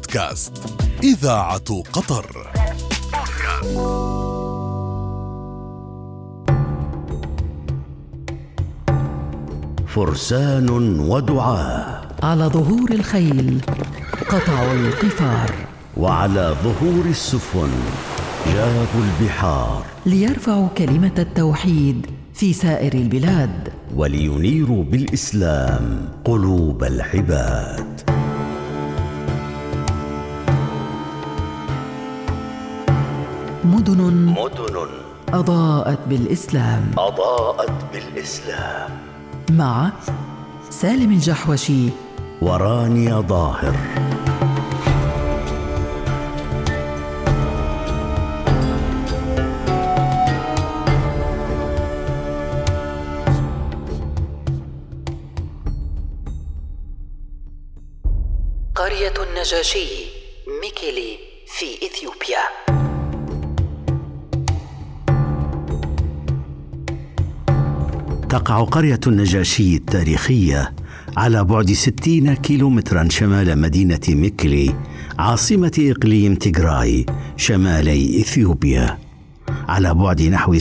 بودكاست إذاعة قطر. فرسان ودعاة على ظهور الخيل قطعوا القفار، وعلى ظهور السفن جابوا البحار، ليرفعوا كلمة التوحيد في سائر البلاد، ولينيروا بالإسلام قلوب العباد. مدن أضاءت بالإسلام بالإسلام مع سالم الجحوشي ورانيا ظاهر. قرية النجاشي ميكيلي في إثيوبيا. تقع قرية النجاشي التاريخية على بعد 60 كيلومترا شمال مدينة ميكيلي عاصمة إقليم تيغراي شمالي إثيوبيا، على بعد نحو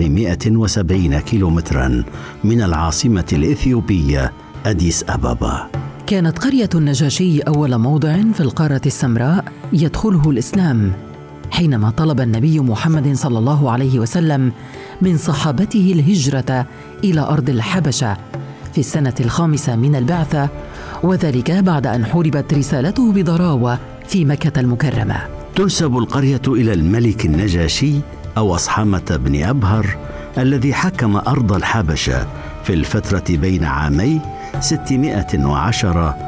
770 كيلومترا من العاصمة الإثيوبية أديس أبابا. كانت قرية النجاشي أول موضع في القارة السمراء يدخله الإسلام، حينما طلب النبي محمد صلى الله عليه وسلم من صحابته الهجرة إلى أرض الحبشة في السنة 5 من البعثة، وذلك بعد أن حوربت رسالته بضراوة في مكة المكرمة. تنسب القرية إلى الملك النجاشي أو أصحمة بن أبهر الذي حكم أرض الحبشة في الفترة بين عامي 610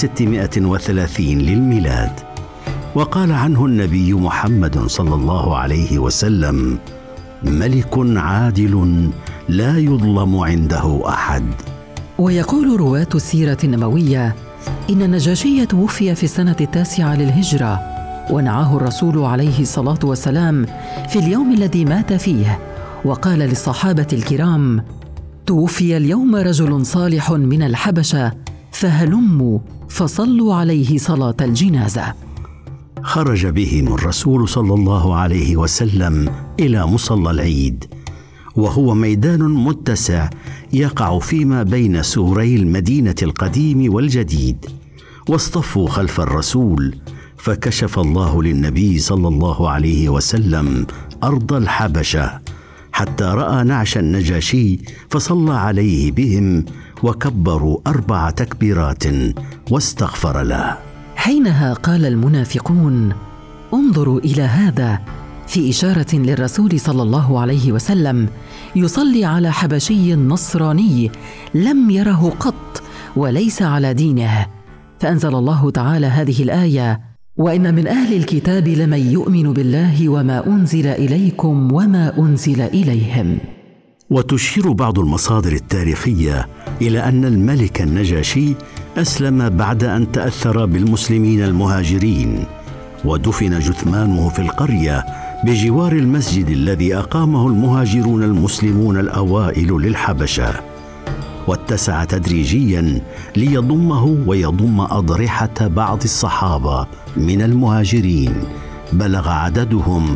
و630 للميلاد. وقال عنه النبي محمد صلى الله عليه وسلم: ملك عادل لا يظلم عنده أحد. ويقول رواة السيرة النبوية إن النجاشي توفي في السنة 9 للهجرة، ونعاه الرسول عليه الصلاة والسلام في اليوم الذي مات فيه، وقال للصحابة الكرام: توفي اليوم رجل صالح من الحبشة، فهلموا فصلوا عليه صلاة الجنازة. خرج بهم الرسول صلى الله عليه وسلم إلى مصلى العيد، وهو ميدان متسع يقع فيما بين سوري المدينة القديم والجديد، واصطفوا خلف الرسول، فكشف الله للنبي صلى الله عليه وسلم أرض الحبشة حتى رأى نعش النجاشي، فصلى عليه بهم وكبروا 4 تكبيرات واستغفر له. حينها قال المنافقون: انظروا إلى هذا، في إشارة للرسول صلى الله عليه وسلم يصلي على حبشي نصراني لم يره قط وليس على دينه. فأنزل الله تعالى هذه الآية: وإن من أهل الكتاب لمن يؤمن بالله وما أنزل إليكم وما أنزل إليهم. وتشير بعض المصادر التاريخية إلى أن الملك النجاشي أسلم بعد أن تأثر بالمسلمين المهاجرين، ودفن جثمانه في القرية بجوار المسجد الذي أقامه المهاجرون المسلمون الأوائل للحبشة، واتسع تدريجيا ليضمه ويضم أضرحة بعض الصحابة من المهاجرين، بلغ عددهم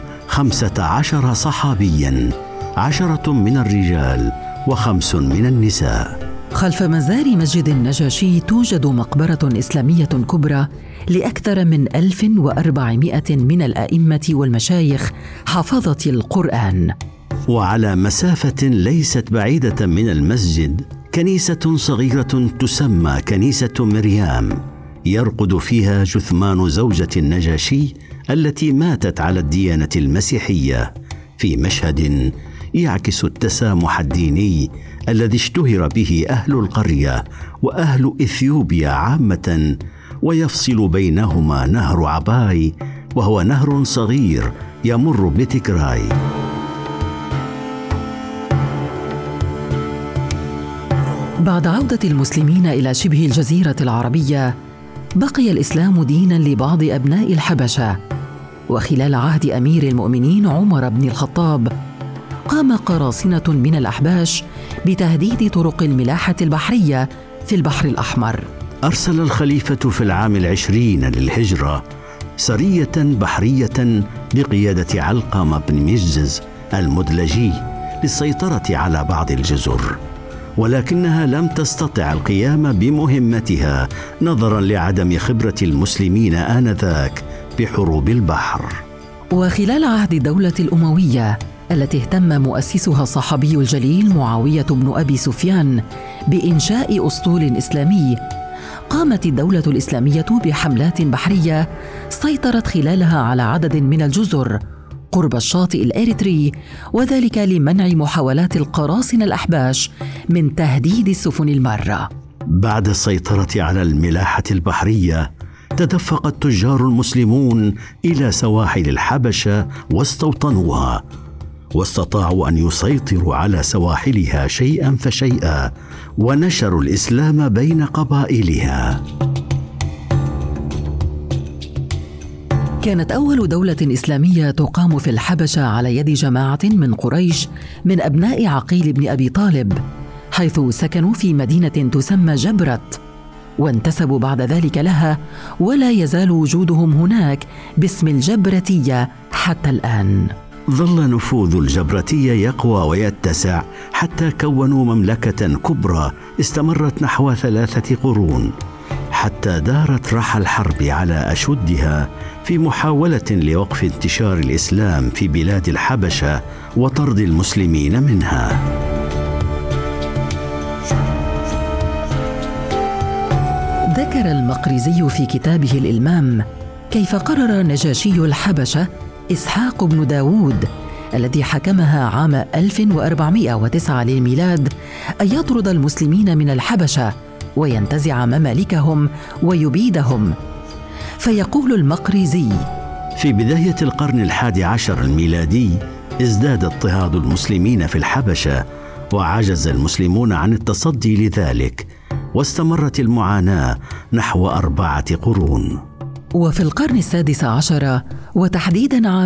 15 صحابيا، 10 من الرجال و5 من النساء. خلف مزار مسجد النجاشي توجد مقبرة إسلامية كبرى لأكثر من 1400 من الأئمة والمشايخ حفظة القرآن. وعلى مسافة ليست بعيدة من المسجد كنيسة صغيرة تسمى كنيسة مريم، يرقد فيها جثمان زوجة النجاشي التي ماتت على الديانة المسيحية، في مشهد يعكس التسامح الديني الذي اشتهر به أهل القرية وأهل إثيوبيا عامة، ويفصل بينهما نهر عباي، وهو نهر صغير يمر بتيغراي. بعد عودة المسلمين إلى شبه الجزيرة العربية، بقي الإسلام ديناً لبعض أبناء الحبشة، وخلال عهد أمير المؤمنين عمر بن الخطاب قام قراصنة من الأحباش بتهديد طرق الملاحة البحرية في البحر الأحمر. أرسل الخليفة في العام 20 للهجرة سرية بحرية بقيادة علقمة بن مجز المدلجي للسيطرة على بعض الجزر، ولكنها لم تستطع القيام بمهمتها نظرا لعدم خبرة المسلمين آنذاك بحروب البحر. وخلال عهد الدولة الأموية التي اهتم مؤسسها الصحابي الجليل معاوية بن أبي سفيان بإنشاء أسطول إسلامي، قامت الدولة الإسلامية بحملات بحرية سيطرت خلالها على عدد من الجزر قرب الشاطئ الإريتري، وذلك لمنع محاولات القراصنة الأحباش من تهديد السفن المارة. بعد السيطرة على الملاحة البحرية، تدفق التجار المسلمون إلى سواحل الحبشة واستوطنوها، واستطاعوا أن يسيطروا على سواحلها شيئا فشيئا، ونشروا الإسلام بين قبائلها. كانت أول دولة إسلامية تقام في الحبشة على يد جماعة من قريش من أبناء عقيل بن أبي طالب، حيث سكنوا في مدينة تسمى جبرت، وانتسبوا بعد ذلك لها، ولا يزال وجودهم هناك باسم الجبرتية حتى الآن. ظل نفوذ الجبرتية يقوى ويتسع حتى كونوا مملكة كبرى استمرت نحو 3 قرون، حتى دارت رحى الحرب على أشدها في محاولة لوقف انتشار الإسلام في بلاد الحبشة وطرد المسلمين منها. ذكر المقريزي في كتابه الإلمام كيف قرر نجاشي الحبشة إسحاق بن داود الذي حكمها عام 1409 للميلاد أن يطرد المسلمين من الحبشة وينتزع ممالكهم ويبيدهم. فيقول المقريزي: في بداية القرن 11 الميلادي ازداد اضطهاد المسلمين في الحبشة، وعجز المسلمون عن التصدي لذلك، واستمرت المعاناة نحو 4 قرون. وفي القرن 16 وتحديداً عام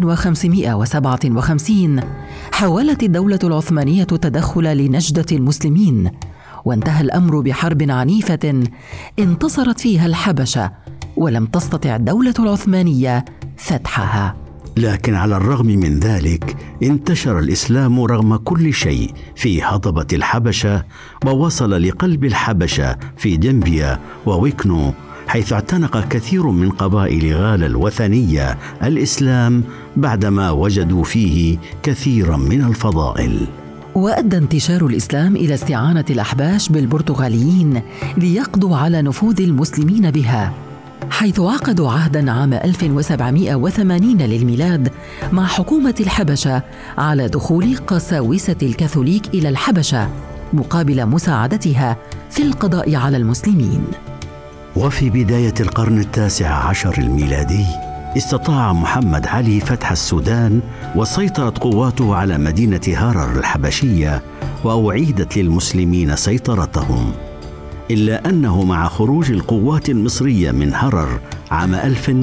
1557 حاولت الدولة العثمانية تدخل لنجدة المسلمين، وانتهى الأمر بحرب عنيفة انتصرت فيها الحبشة، ولم تستطع الدولة العثمانية فتحها. لكن على الرغم من ذلك انتشر الإسلام رغم كل شيء في هضبة الحبشة، ووصل لقلب الحبشة في دنبيا وويكنو، حيث اعتنق كثير من قبائل غالا الوثنية الإسلام بعدما وجدوا فيه كثيرا من الفضائل. وأدى انتشار الإسلام إلى استعانة الأحباش بالبرتغاليين ليقضوا على نفوذ المسلمين بها، حيث عقدوا عهداً عام 1780 للميلاد مع حكومة الحبشة على دخول قساوسة الكاثوليك إلى الحبشة مقابل مساعدتها في القضاء على المسلمين. وفي بداية القرن 19 الميلادي استطاع محمد علي فتح السودان، وسيطرت قواته على مدينة هرر الحبشية، وأعيدت للمسلمين سيطرتهم، إلا أنه مع خروج القوات المصرية من هرر عام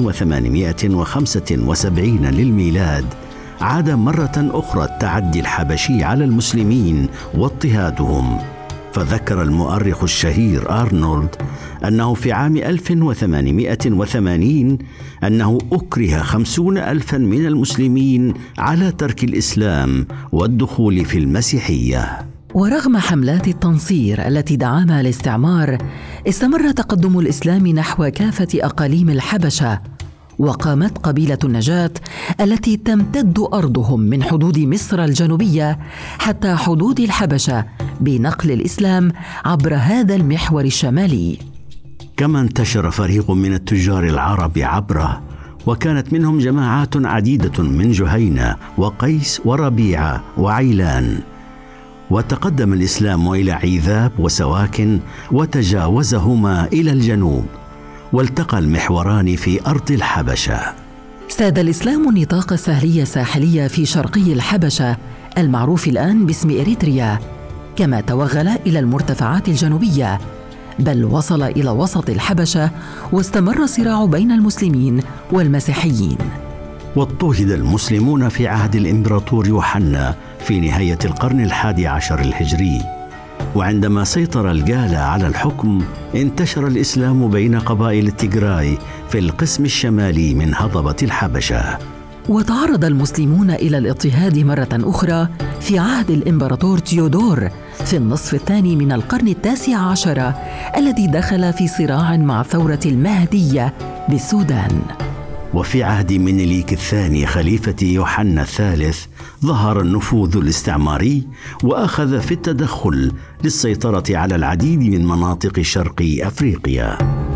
1875 للميلاد عاد مرة أخرى التعدي الحبشي على المسلمين واضطهادهم. فذكر المؤرخ الشهير أرنولد أنه في عام 1880 أنه أكره 50,000 من المسلمين على ترك الإسلام والدخول في المسيحية. ورغم حملات التنصير التي دعمها الاستعمار، استمر تقدم الإسلام نحو كافة أقاليم الحبشة، وقامت قبيلة النجاة التي تمتد أرضهم من حدود مصر الجنوبية حتى حدود الحبشة بنقل الإسلام عبر هذا المحور الشمالي. كما انتشر فريق من التجار العرب عبره، وكانت منهم جماعات عديدة من جهينة وقيس وربيعة وعيلان، وتقدم الإسلام إلى عيذاب وسواكن وتجاوزهما إلى الجنوب، والتقى المحوران في أرض الحبشة. ساد الإسلام النطاق السهلي الساحلي في شرقي الحبشة المعروف الآن باسم إريتريا، كما توغل إلى المرتفعات الجنوبية، بل وصل إلى وسط الحبشة، واستمر الصراع بين المسلمين والمسيحيين. واضطهد المسلمون في عهد الإمبراطور يوحنا في نهاية القرن 11 الهجري، وعندما سيطر الجالة على الحكم انتشر الإسلام بين قبائل التيغراي في القسم الشمالي من هضبة الحبشة. وتعرض المسلمون إلى الاضطهاد مرة أخرى في عهد الإمبراطور تيودور في النصف الثاني من القرن 19 الذي دخل في صراع مع الثورة المهدية بالسودان. وفي عهد منيليك الثاني خليفة يوحنا الثالث ظهر النفوذ الاستعماري وأخذ في التدخل للسيطرة على العديد من مناطق شرق أفريقيا.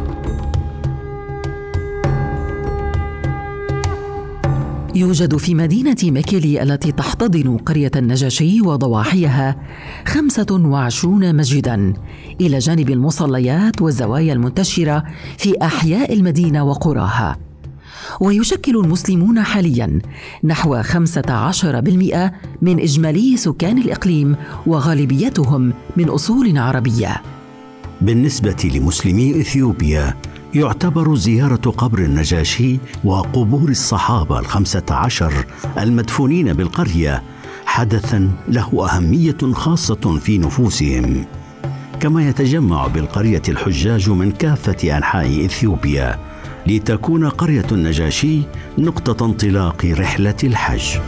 يوجد في مدينة مكيلي التي تحتضن قرية النجاشي وضواحيها 25 مسجداً إلى جانب المصليات والزوايا المنتشرة في أحياء المدينة وقراها. ويشكل المسلمون حالياً نحو 15% من إجمالي سكان الإقليم وغالبيتهم من أصول عربية. بالنسبة لمسلمي إثيوبيا يعتبر زيارة قبر النجاشي وقبور الصحابة 15 المدفونين بالقرية حدثاً له أهمية خاصة في نفوسهم، كما يتجمع بالقرية الحجاج من كافة أنحاء إثيوبيا لتكون قرية النجاشي نقطة انطلاق رحلة الحج.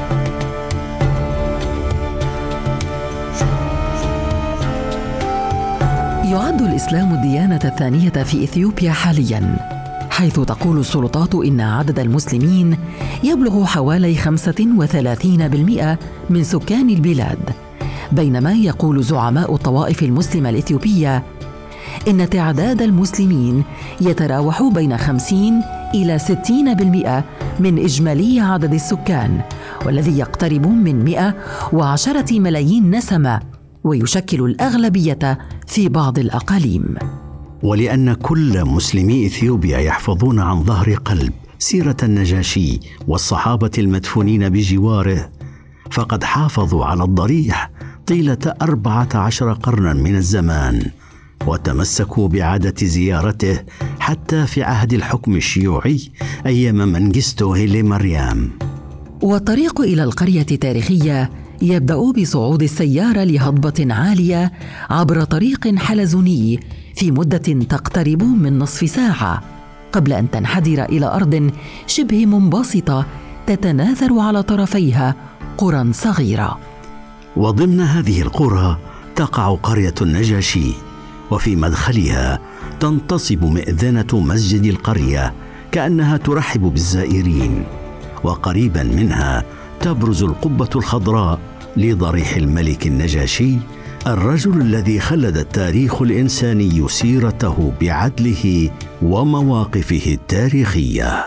يعد الإسلام الديانة الثانية في إثيوبيا حالياً، حيث تقول السلطات إن عدد المسلمين يبلغ حوالي 35% من سكان البلاد، بينما يقول زعماء الطوائف المسلمة الإثيوبية إن تعداد المسلمين يتراوح بين 50 إلى 60% من إجمالي عدد السكان، والذي يقترب من 110 ملايين نسمة، ويشكل الأغلبية في بعض الأقاليم. ولأن كل مسلمي إثيوبيا يحفظون عن ظهر قلب سيرة النجاشي والصحابة المدفونين بجواره، فقد حافظوا على الضريح طيلة 14 قرناً من الزمان، وتمسكوا بعادة زيارته حتى في عهد الحكم الشيوعي أيام منجستو هيلي مريم. والطريق إلى القرية التاريخية يبدأ بصعود السيارة لهضبة عالية عبر طريق حلزوني في مدة تقترب من نصف ساعة، قبل أن تنحدر إلى أرض شبه منبسطة تتناثر على طرفيها قرى صغيرة. وضمن هذه القرى تقع قرية النجاشي، وفي مدخلها تنتصب مئذنة مسجد القرية كأنها ترحب بالزائرين، وقريبا منها تبرز القبة الخضراء لضريح الملك النجاشي، الرجل الذي خلد التاريخ الإنساني سيرته بعدله ومواقفه التاريخية.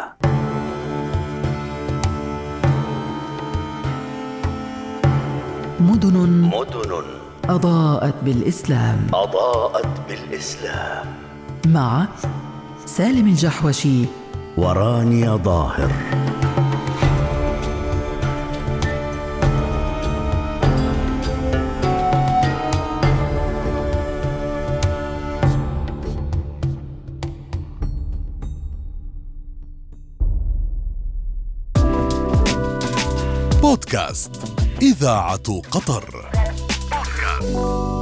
مدن أضاءت بالإسلام مع سالم الجحوشي ورانيا ظاهر. بودكاست إذاعة قطر.